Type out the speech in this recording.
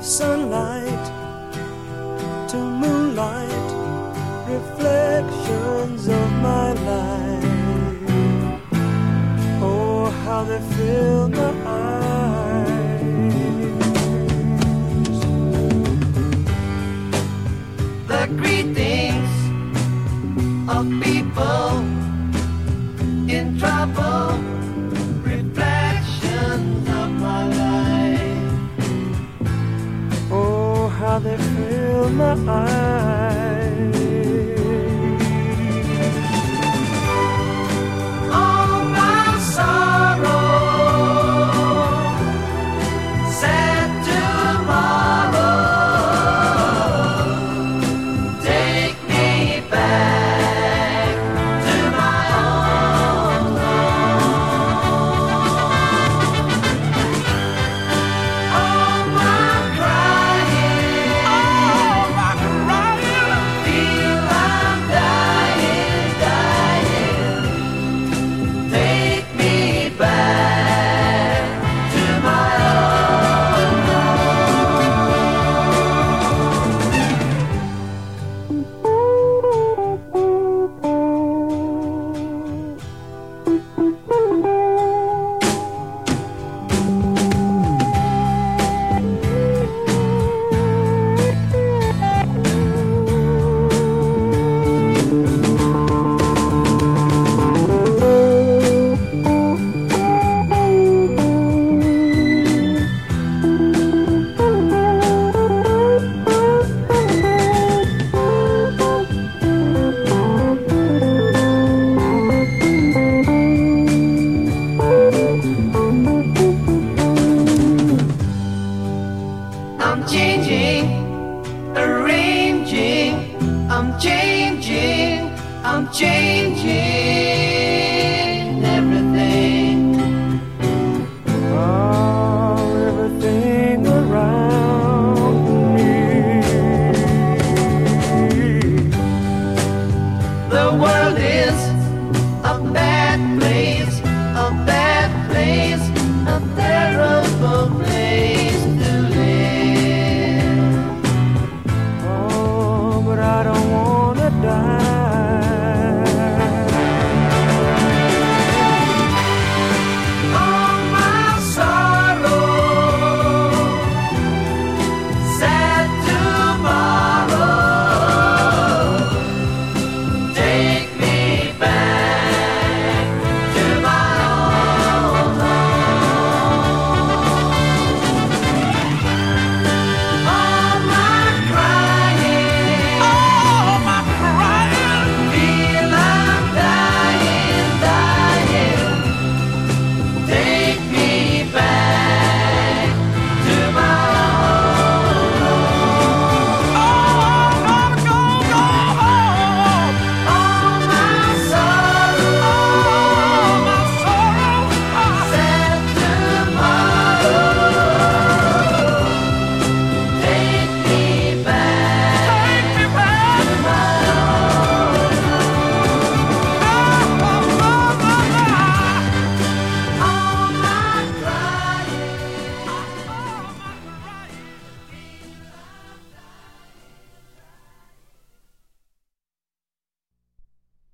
of sunlight to moonlight, reflections of my life. Oh, how they fill my eyes. The greetings of people in trouble, reflections of my life. Oh, how they fill my eyes. All my sorrow, sad tomorrow, take me back to my own home. All my crying, feel I'm dying, dying. Take me back to my own I'm changing, arranging, I'm changing, I'm changing.